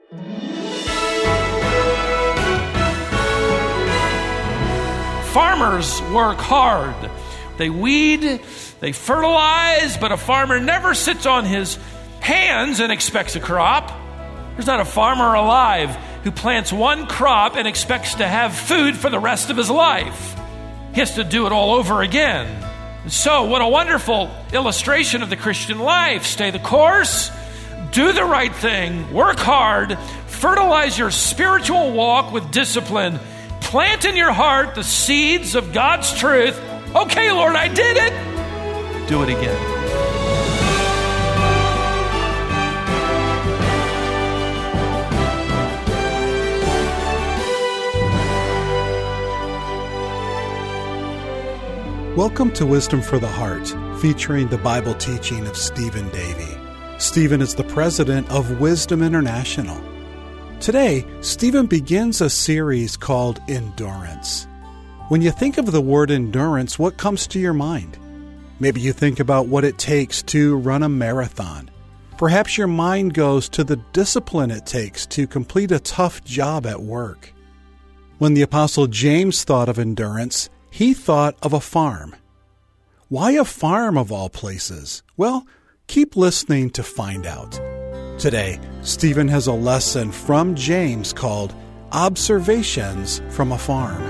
Farmers work hard. They weed, they fertilize, but a farmer never sits on his hands and expects a crop. There's not a farmer alive who plants one crop and expects to have food for the rest of his life. He has to do it all over again. And so, what a wonderful illustration of the Christian life. Stay the course, do the right thing, work hard, fertilize your spiritual walk with discipline, plant in your heart the seeds of God's truth. Okay, Lord, I did it. Do it again. Welcome to Wisdom for the Heart, featuring the Bible teaching of Stephen Davey. Stephen is the president of Wisdom International. Today, Stephen begins a series called Endurance. When you think of the word endurance, what comes to your mind? Maybe you think about what it takes to run a marathon. Perhaps your mind goes to the discipline it takes to complete a tough job at work. When the Apostle James thought of endurance, he thought of a farm. Why a farm of all places? Well, keep listening to find out. Today, Stephen has a lesson from James called Observations from a Farm.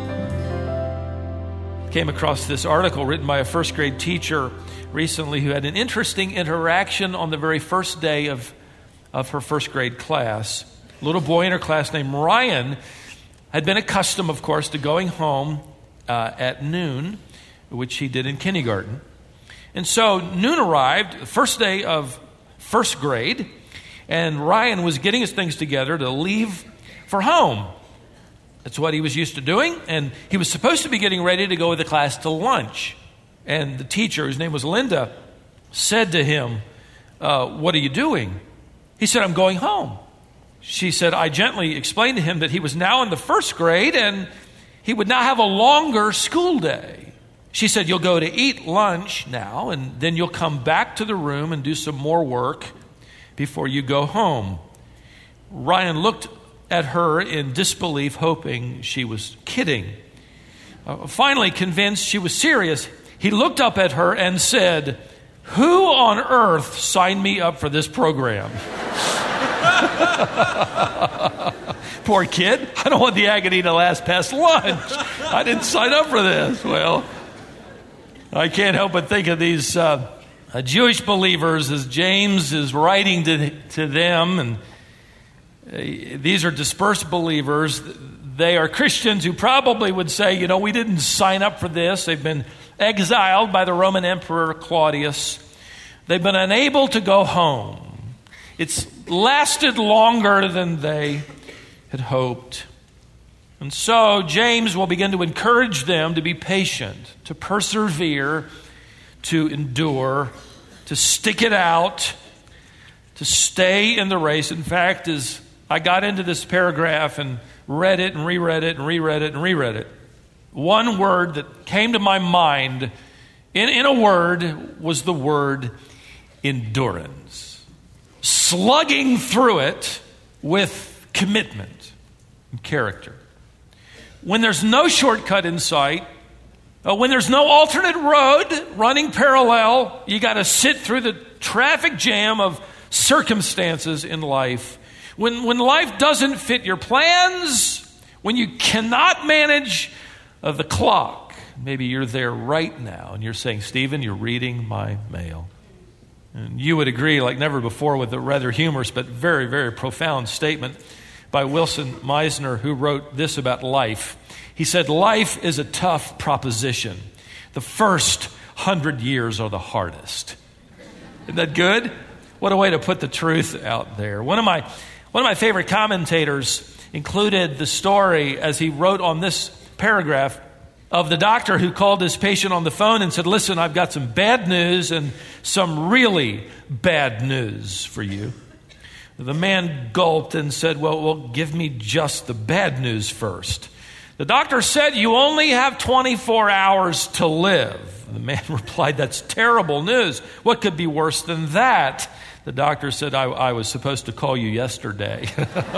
Came across this article written by a first grade teacher recently who had an interesting interaction on the very first day of her first grade class. A little boy in her class named Ryan had been accustomed, of course, to going home at noon, which he did in kindergarten. And so noon arrived, the first day of first grade, and Ryan was getting his things together to leave for home. That's what he was used to doing, and he was supposed to be getting ready to go with the class to lunch. And the teacher, whose name was Linda, said to him, "What are you doing?" He said, "I'm going home." She said, I gently explained to him that he was now in the first grade and he would now have a longer school day. She said, "You'll go to eat lunch now, and then you'll come back to the room and do some more work before you go home." Ryan looked at her in disbelief, hoping she was kidding. Finally, convinced she was serious, he looked up at her and said, "Who on earth signed me up for this program?" Poor kid. I don't want the agony to last past lunch. I didn't sign up for this. Well, I can't help but think of these Jewish believers as James is writing to them. And these are dispersed believers. They are Christians who probably would say, we didn't sign up for this. They've been exiled by the Roman Emperor Claudius. They've been unable to go home. It's lasted longer than they had hoped. And so James will begin to encourage them to be patient, to persevere, to endure, to stick it out, to stay in the race. In fact, as I got into this paragraph and read it and reread it and reread it and reread it, one word that came to my mind in a word was the word endurance. Slugging through it with commitment and character. When there's no shortcut in sight, when there's no alternate road running parallel, you got to sit through the traffic jam of circumstances in life. When life doesn't fit your plans, when you cannot manage the clock, maybe you're there right now and you're saying, "Stephen, you're reading my mail." And you would agree like never before with the rather humorous but very, very profound statement by Wilson Meisner, who wrote this about life. He said, "Life is a tough proposition. The first 100 years are the hardest." Isn't that good? What a way to put the truth out there. One of my favorite commentators included the story, as he wrote on this paragraph, of the doctor who called his patient on the phone and said, "Listen, I've got some bad news and some really bad news for you." The man gulped and said, well, give me just the bad news first. The doctor said, "You only have 24 hours to live." The man replied, "That's terrible news. What could be worse than that?" The doctor said, I was supposed to call you yesterday.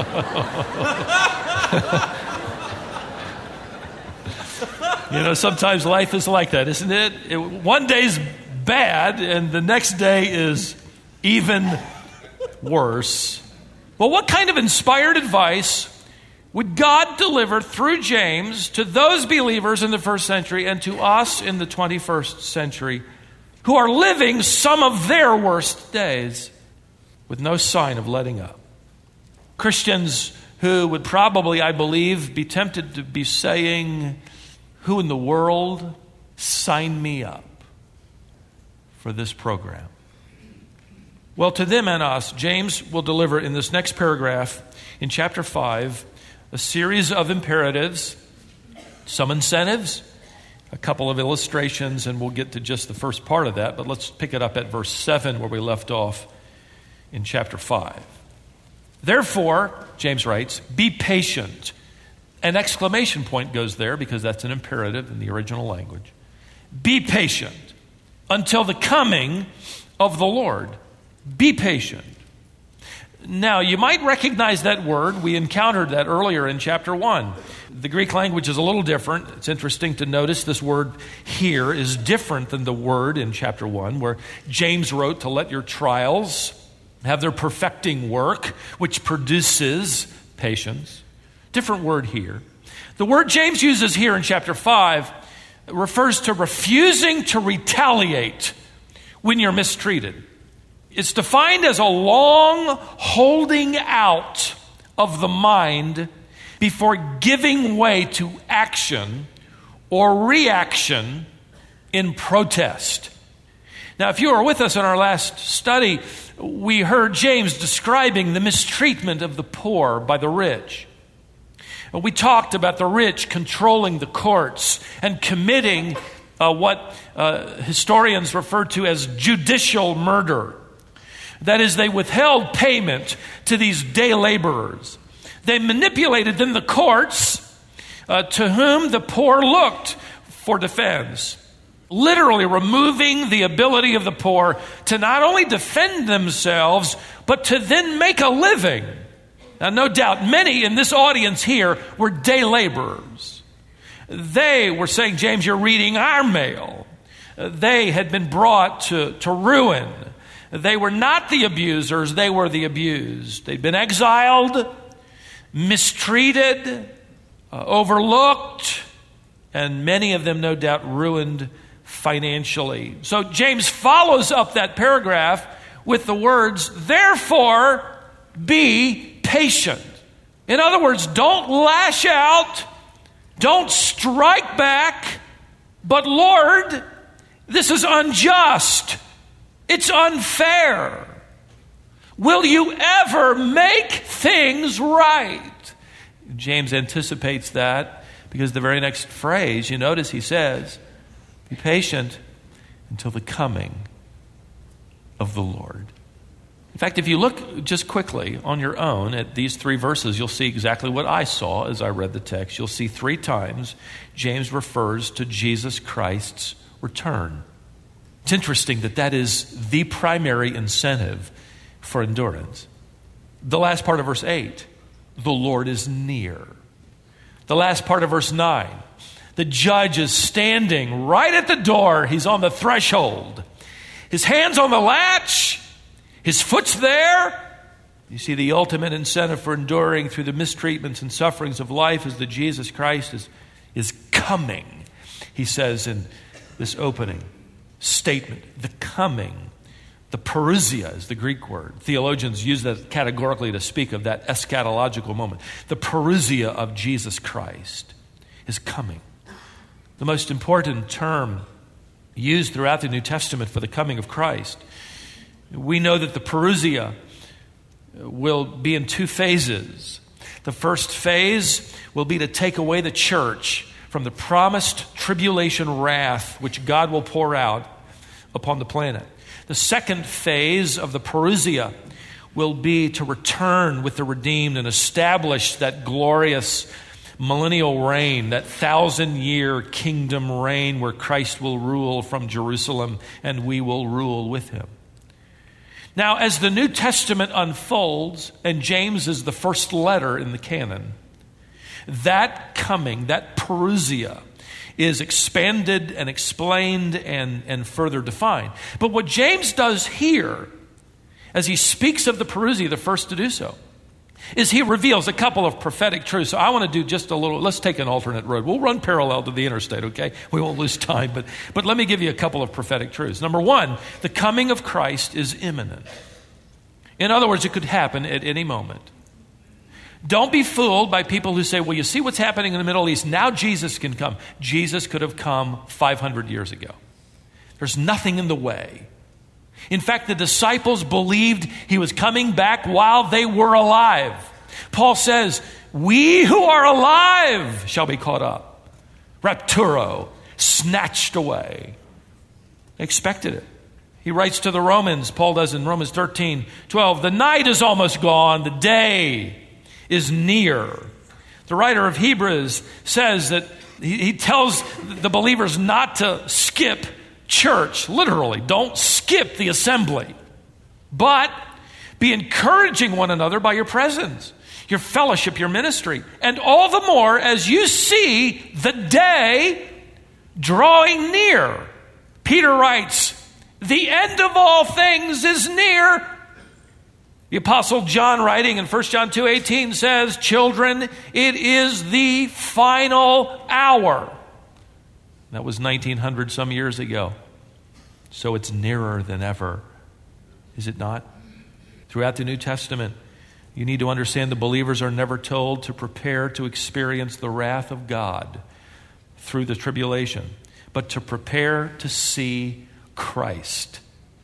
Sometimes life is like that, isn't it? One day's bad, and the next day is even worse. Well, what kind of inspired advice would God deliver through James to those believers in the first century and to us in the 21st century who are living some of their worst days with no sign of letting up? Christians who would probably, I believe, be tempted to be saying, "Who in the world signed me up for this program?" Well, to them and us, James will deliver in this next paragraph in chapter 5 a series of imperatives, some incentives, a couple of illustrations, and we'll get to just the first part of that. But let's pick it up at verse 7 where we left off in chapter 5. Therefore, James writes, be patient. An exclamation point goes there because that's an imperative in the original language. Be patient until the coming of the Lord. Be patient. Now, you might recognize that word. We encountered that earlier in chapter 1. The Greek language is a little different. It's interesting to notice this word here is different than the word in chapter 1, where James wrote to let your trials have their perfecting work, which produces patience. Different word here. The word James uses here in chapter 5 refers to refusing to retaliate when you're mistreated. It's defined as a long holding out of the mind before giving way to action or reaction in protest. Now, if you were with us in our last study, we heard James describing the mistreatment of the poor by the rich. We talked about the rich controlling the courts and committing what historians refer to as judicial murder. That is, they withheld payment to these day laborers. They manipulated then the courts to whom the poor looked for defense, literally removing the ability of the poor to not only defend themselves, but to then make a living. Now, no doubt, many in this audience here were day laborers. They were saying, James, you're reading our mail. They had been brought to ruin. They were not the abusers, they were the abused. They'd been exiled, mistreated, overlooked, and many of them, no doubt, ruined financially. So James follows up that paragraph with the words, therefore, be patient. In other words, don't lash out, don't strike back, but Lord, this is unjust. It's unfair. Will you ever make things right? James anticipates that because the very next phrase, you notice he says, be patient until the coming of the Lord. In fact, if you look just quickly on your own at these 3 verses, you'll see exactly what I saw as I read the text. You'll see 3 times James refers to Jesus Christ's return. It's interesting that is the primary incentive for endurance. The last part of verse 8, the Lord is near. The last part of verse 9, the judge is standing right at the door. He's on the threshold. His hand's on the latch. His foot's there. You see, the ultimate incentive for enduring through the mistreatments and sufferings of life is that Jesus Christ is coming. He says in this opening statement, the coming. The parousia is the Greek word. Theologians use that categorically to speak of that eschatological moment. The parousia of Jesus Christ is coming. The most important term used throughout the New Testament for the coming of Christ. We know that the parousia will be in 2 phases. The first phase will be to take away the church from the promised tribulation wrath which God will pour out upon the planet. The second phase of the parousia will be to return with the redeemed and establish that glorious millennial reign, that 1,000-year kingdom reign where Christ will rule from Jerusalem and we will rule with him. Now, as the New Testament unfolds, and James is the first letter in the canon, that coming, that parousia, is expanded and explained and further defined. But what James does here, as he speaks of the parousia, the first to do so, is he reveals a couple of prophetic truths. So I want to do just a little, let's take an alternate road. We'll run parallel to the interstate, okay? We won't lose time, but let me give you a couple of prophetic truths. Number one, the coming of Christ is imminent. In other words, it could happen at any moment. Don't be fooled by people who say, well, you see what's happening in the Middle East. Now Jesus can come. Jesus could have come 500 years ago. There's nothing in the way. In fact, the disciples believed he was coming back while they were alive. Paul says, we who are alive shall be caught up. Rapturo, snatched away. They expected it. He writes to the Romans, Paul does in Romans 13:12, the night is almost gone, the day is near. The writer of Hebrews says that he tells the believers not to skip church, literally. Don't skip the assembly. But be encouraging one another by your presence, your fellowship, your ministry. And all the more as you see the day drawing near. Peter writes, the end of all things is near. The Apostle John, writing in 1 John 2:18, says, children, it is the final hour. That was 1900 some years ago. So it's nearer than ever. Is it not? Throughout the New Testament, you need to understand the believers are never told to prepare to experience the wrath of God through the tribulation, but to prepare to see Christ.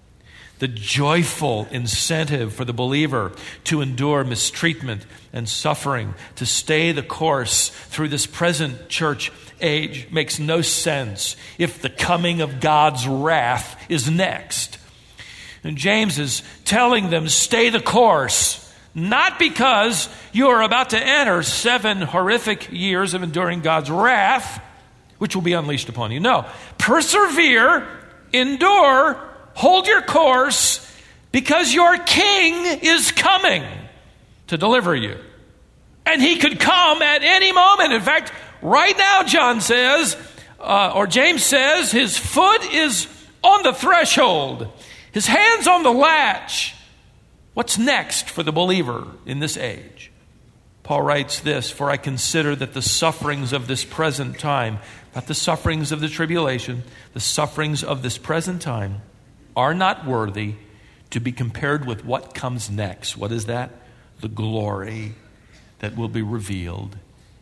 The joyful incentive for the believer to endure mistreatment and suffering, to stay the course through this present church age, makes no sense if the coming of God's wrath is next. And James is telling them, stay the course, not because you are about to enter 7 horrific years of enduring God's wrath, which will be unleashed upon you. No, persevere, endure, hold your course, because your king is coming to deliver you. And he could come at any moment. In fact, right now, John says, or James says, his foot is on the threshold. His hand's on the latch. What's next for the believer in this age? Paul writes this, for I consider that the sufferings of this present time, not the sufferings of the tribulation, the sufferings of this present time, are not worthy to be compared with what comes next. What is that? The glory that will be revealed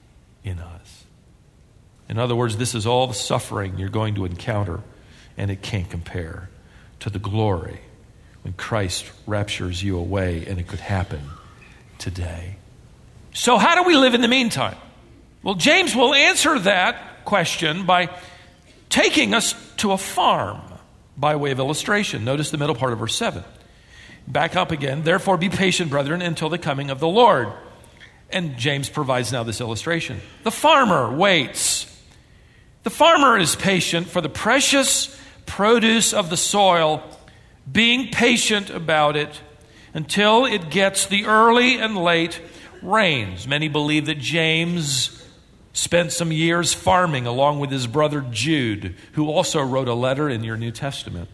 in us. In other words, this is all the suffering you're going to encounter, and it can't compare to the glory when Christ raptures you away, and it could happen today. So how do we live in the meantime? Well, James will answer that question by taking us to a farm by way of illustration. Notice the middle part of verse 7. Back up again. Therefore be patient, brethren, until the coming of the Lord. And James provides now this illustration. The farmer waits. The farmer is patient for the precious produce of the soil, being patient about it until it gets the early and late rains. Many believe that James spent some years farming along with his brother Jude, who also wrote a letter in your New Testament.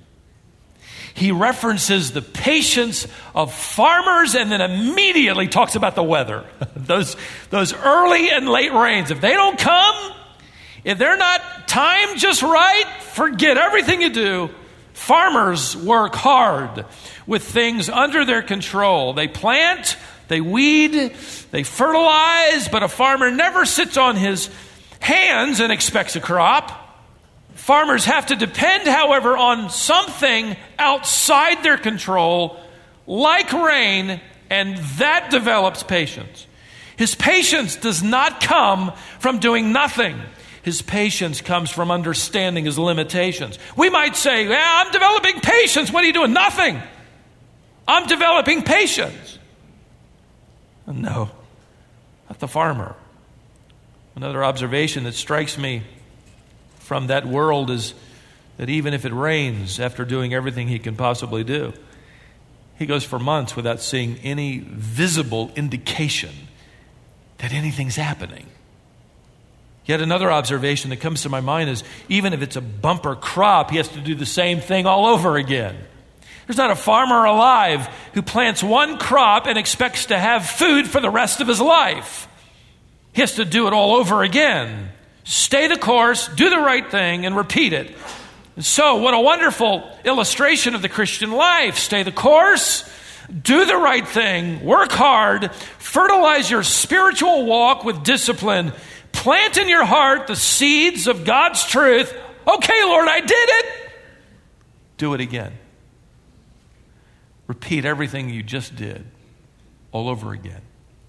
He references the patience of farmers and then immediately talks about the weather. Those early and late rains, if they don't come, if they're not timed just right, forget everything you do. Farmers work hard with things under their control. They plant, they weed, they fertilize, but a farmer never sits on his hands and expects a crop. Farmers have to depend, however, on something outside their control, like rain, and that develops patience. His patience does not come from doing nothing. His patience comes from understanding his limitations. We might say, yeah, I'm developing patience. What are you doing? Nothing. I'm developing patience. No, not the farmer. Another observation that strikes me from that world is that even if it rains after doing everything he can possibly do, He goes for months without seeing any visible indication that anything's happening. Yet another observation that comes to my mind is even if it's a bumper crop, he has to do the same thing all over again. There's not a farmer alive who plants one crop and expects to have food for the rest of his life. He has to do it all over again. Stay the course, do the right thing, and repeat it. And so, what a wonderful illustration of the Christian life. Stay the course, do the right thing, work hard, fertilize your spiritual walk with discipline, plant in your heart the seeds of God's truth. Okay, Lord, I did it. Do it again. Repeat everything you just did all over again.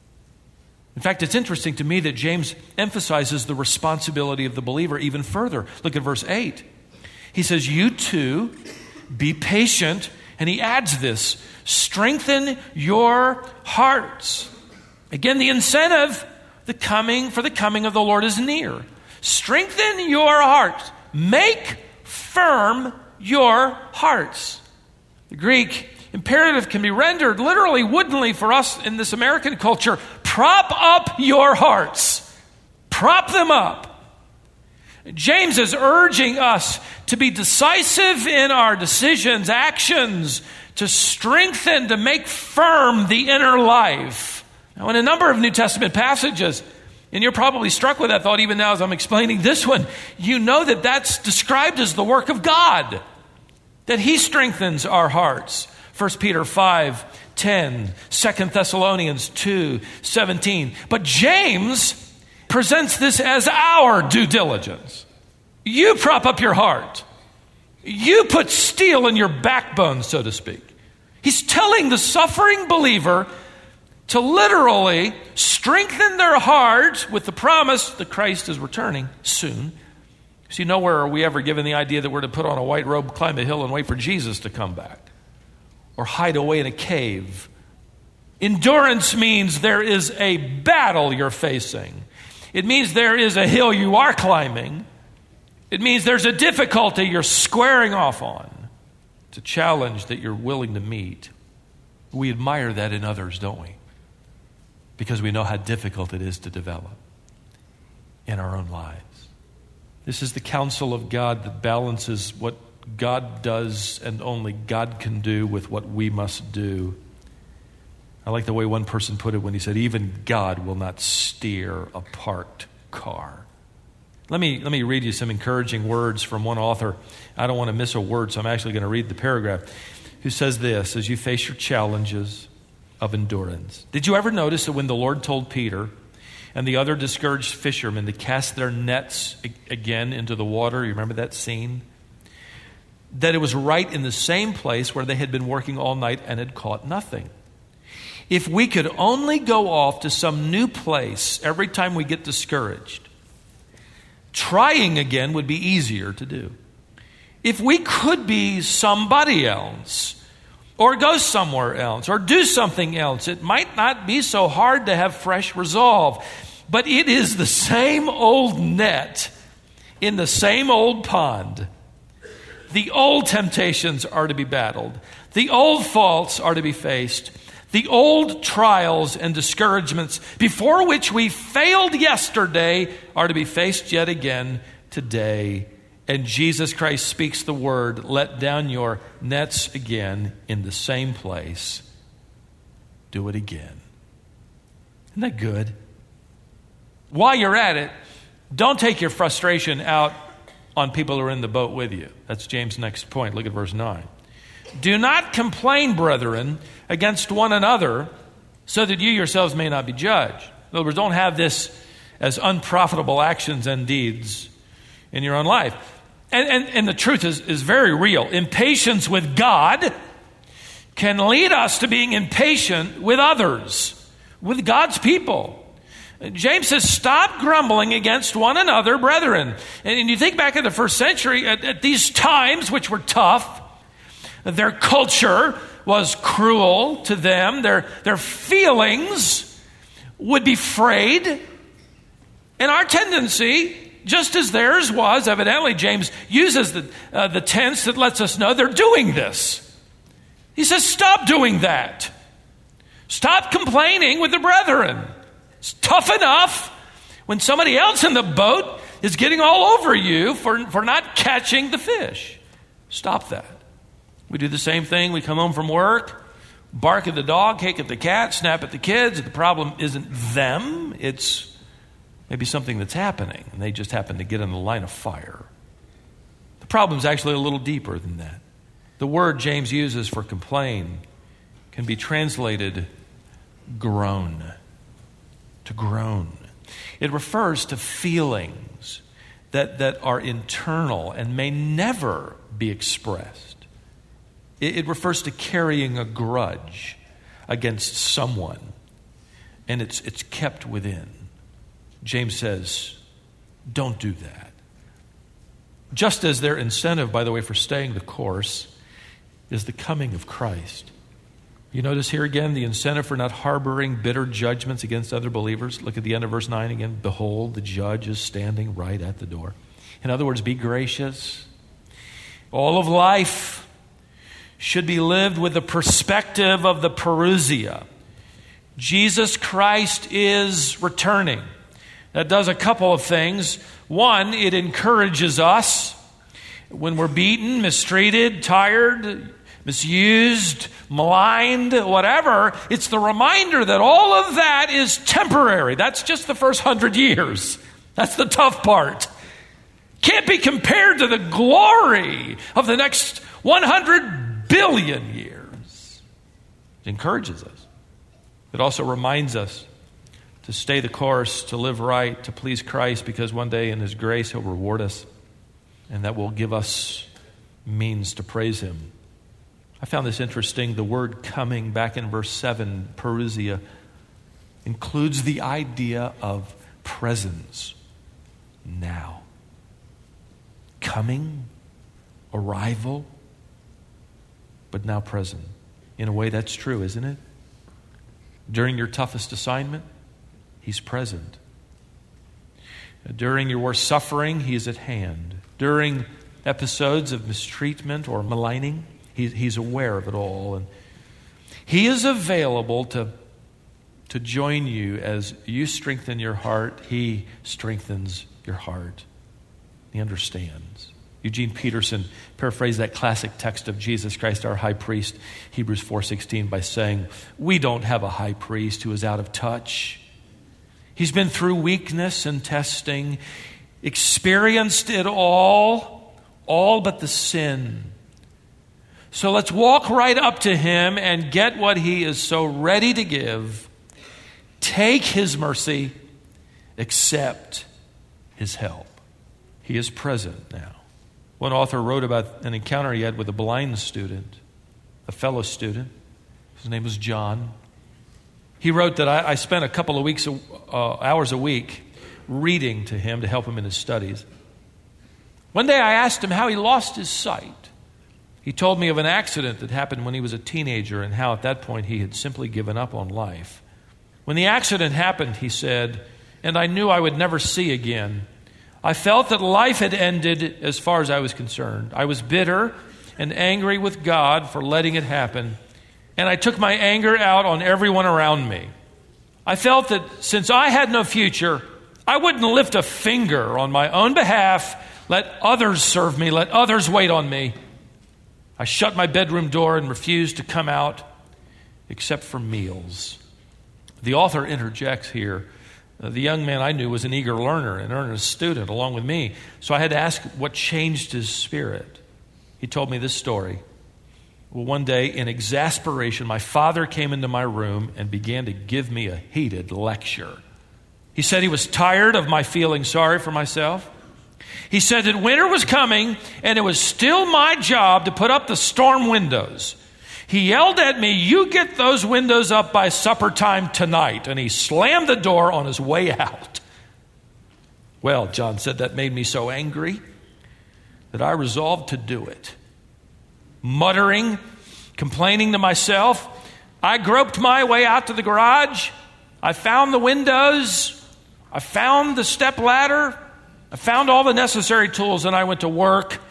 In fact, it's interesting to me that James emphasizes the responsibility of the believer even further. Look at verse 8. He says, you too, be patient. And he adds this, strengthen your hearts. Again, the incentive, for the coming of the Lord is near. Strengthen your hearts. Make firm your hearts. The Greek imperative can be rendered literally, woodenly for us in this American culture. Prop up your hearts. Prop them up. James is urging us to be decisive in our decisions, actions, to strengthen, to make firm the inner life. Now, in a number of New Testament passages, and you're probably struck with that thought even now as I'm explaining this one, you know that that's described as the work of God, that he strengthens our hearts. 1 Peter 5:10, 2 Thessalonians 2:17. But James presents this as our due diligence. You prop up your heart. You put steel in your backbone, so to speak. He's telling the suffering believer to literally strengthen their heart with the promise that Christ is returning soon. See, nowhere are we ever given the idea that we're to put on a white robe, climb a hill, and wait for Jesus to come back, or hide away in a cave. Endurance means there is a battle you're facing. It means there is a hill you are climbing. It means there's a difficulty you're squaring off on. It's a challenge that you're willing to meet. We admire that in others, don't we? Because we know how difficult it is to develop in our own lives. This is the counsel of God that balances what God does and only God can do with what we must do. I like the way one person put it when he said, even God will not steer a parked car. Let me read you some encouraging words from one author. I don't want to miss a word, so I'm actually going to read the paragraph, who says this, as you face your challenges of endurance. Did you ever notice that when the Lord told Peter and the other discouraged fishermen to cast their nets again into the water, you remember that scene? That it was right in the same place where they had been working all night and had caught nothing. If we could only go off to some new place every time we get discouraged, trying again would be easier to do. If we could be somebody else, or go somewhere else, or do something else, it might not be so hard to have fresh resolve. But it is the same old net in the same old pond. The old temptations are to be battled. The old faults are to be faced. The old trials and discouragements before which we failed yesterday are to be faced yet again today. And Jesus Christ speaks the word, let down your nets again in the same place. Do it again. Isn't that good? While you're at it, don't take your frustration out on people who are in the boat with you. That's James' next point. Look at verse 9. Do not complain, brethren, against one another, so that you yourselves may not be judged. In other words, don't have this as unprofitable actions and deeds in your own life. And the truth is very real. Impatience with God can lead us to being impatient with others, with God's people. James says, stop grumbling against one another, brethren. And you think back in the first century, at these times, which were tough, their culture was cruel to them. Their feelings would be frayed. And our tendency, just as theirs was, evidently James uses the tense that lets us know they're doing this. He says, stop doing that. Stop complaining with the brethren. It's tough enough when somebody else in the boat is getting all over you for not catching the fish. Stop that. We do the same thing. We come home from work, bark at the dog, kick at the cat, snap at the kids. The problem isn't them. It's maybe something that's happening, and they just happen to get in the line of fire. The problem's actually a little deeper than that. The word James uses for complain can be translated groan. To groan. It refers to feelings that are internal and may never be expressed. It refers to carrying a grudge against someone, and it's kept within. James says, don't do that. Just as their incentive, by the way, for staying the course is the coming of Christ. You notice here again the incentive for not harboring bitter judgments against other believers. Look at the end of verse 9 again. Behold, the judge is standing right at the door. In other words, be gracious. All of life should be lived with the perspective of the parousia. Jesus Christ is returning. That does a couple of things. One, it encourages us when we're beaten, mistreated, tired, misused, maligned, whatever. It's the reminder that all of that is temporary. That's just the first 100 years. That's the tough part. Can't be compared to the glory of the next 100 billion years. It encourages us. It also reminds us to stay the course, to live right, to please Christ, because one day in His grace He'll reward us, and that will give us means to praise Him. I found this interesting. The word coming, back in verse 7, parousia, includes the idea of presence now. Coming, arrival, but now present. In a way, that's true, isn't it? During your toughest assignment, He's present. During your worst suffering, He is at hand. During episodes of mistreatment or maligning, He's aware of it all. And He is available to join you as you strengthen your heart. He strengthens your heart. He understands. Eugene Peterson paraphrased that classic text of Jesus Christ, our high priest, Hebrews 4:16, by saying, we don't have a high priest who is out of touch. He's been through weakness and testing, experienced it all but the sin. So let's walk right up to Him and get what He is so ready to give. Take His mercy, accept His help. He is present now. One author wrote about an encounter he had with a blind student, a fellow student. His name was John. He wrote that I spent a couple of hours a week reading to him to help him in his studies. One day I asked him how he lost his sight. He told me of an accident that happened when he was a teenager and how at that point he had simply given up on life. When the accident happened, he said, and I knew I would never see again. I felt that life had ended as far as I was concerned. I was bitter and angry with God for letting it happen, and I took my anger out on everyone around me. I felt that since I had no future, I wouldn't lift a finger on my own behalf, let others serve me, let others wait on me. I shut my bedroom door and refused to come out except for meals. The author interjects here. The young man I knew was an eager learner, an earnest student along with me. So I had to ask what changed his spirit. He told me this story. Well, one day, in exasperation, my father came into my room and began to give me a heated lecture. He said he was tired of my feeling sorry for myself. He said that winter was coming and it was still my job to put up the storm windows. He yelled at me, "You get those windows up by supper time tonight." And he slammed the door on his way out. Well, John said, that made me so angry that I resolved to do it. Muttering, complaining to myself, I groped my way out to the garage. I found the windows. I found the step ladder. I found all the necessary tools and I went to work.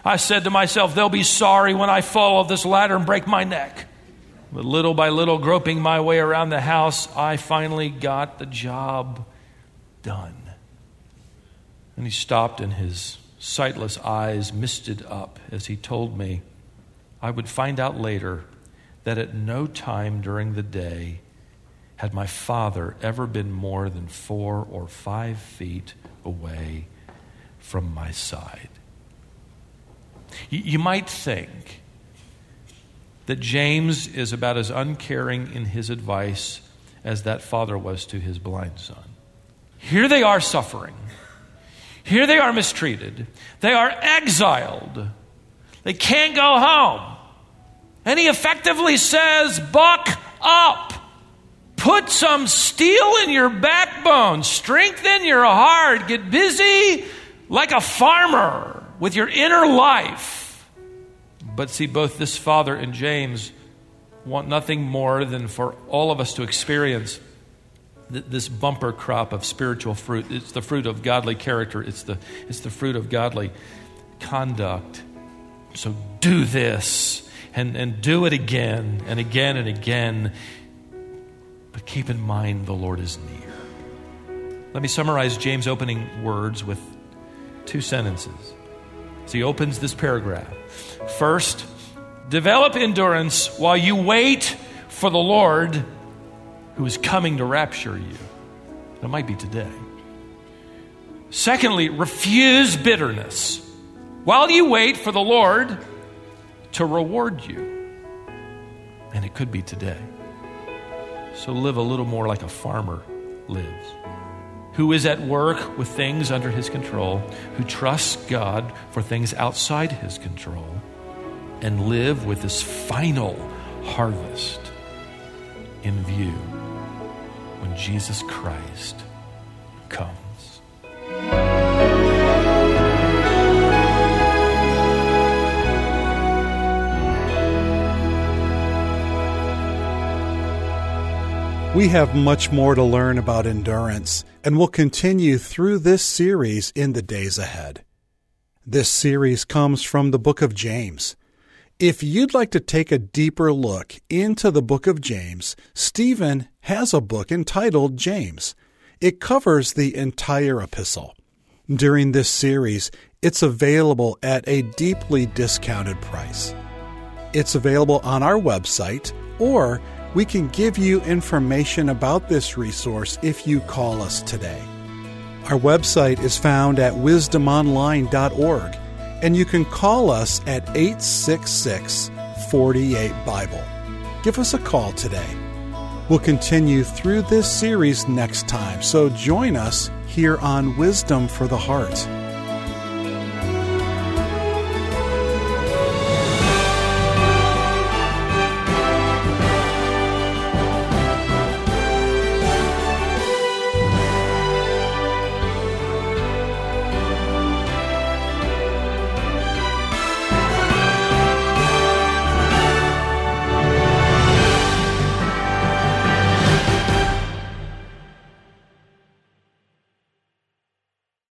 I said to myself, they'll be sorry when I fall off this ladder and break my neck. But little by little, groping my way around the house, I finally got the job done. And he stopped, and his sightless eyes misted up as he told me I would find out later that at no time during the day had my father ever been more than 4 or 5 feet away from my side. You might think that James is about as uncaring in his advice as that father was to his blind son. Here they are suffering. Here they are mistreated. They are exiled. They can't go home. And he effectively says, buck up. Put some steel in your backbone. Strengthen your heart. Get busy like a farmer with your inner life. But see, both this father and James want nothing more than for all of us to experience this bumper crop of spiritual fruit. It's the fruit of godly character. It's the fruit of godly conduct. So do this and do it again and again and again. But keep in mind the Lord is near. Let me summarize James' opening words with 2 sentences. So he opens this paragraph. First, develop endurance while you wait for the Lord who is coming to rapture you. That might be today. Secondly, refuse bitterness while you wait for the Lord to reward you. And it could be today. So live a little more like a farmer lives, who is at work with things under his control, who trusts God for things outside his control, and live with this final harvest in view when Jesus Christ comes. We have much more to learn about endurance, and we'll continue through this series in the days ahead. This series comes from the book of James. If you'd like to take a deeper look into the book of James, Stephen has a book entitled James. It covers the entire epistle. During this series, it's available at a deeply discounted price. It's available on our website, or we can give you information about this resource if you call us today. Our website is found at wisdomonline.org, and you can call us at 866-48-BIBLE. Give us a call today. We'll continue through this series next time, so join us here on Wisdom for the Heart.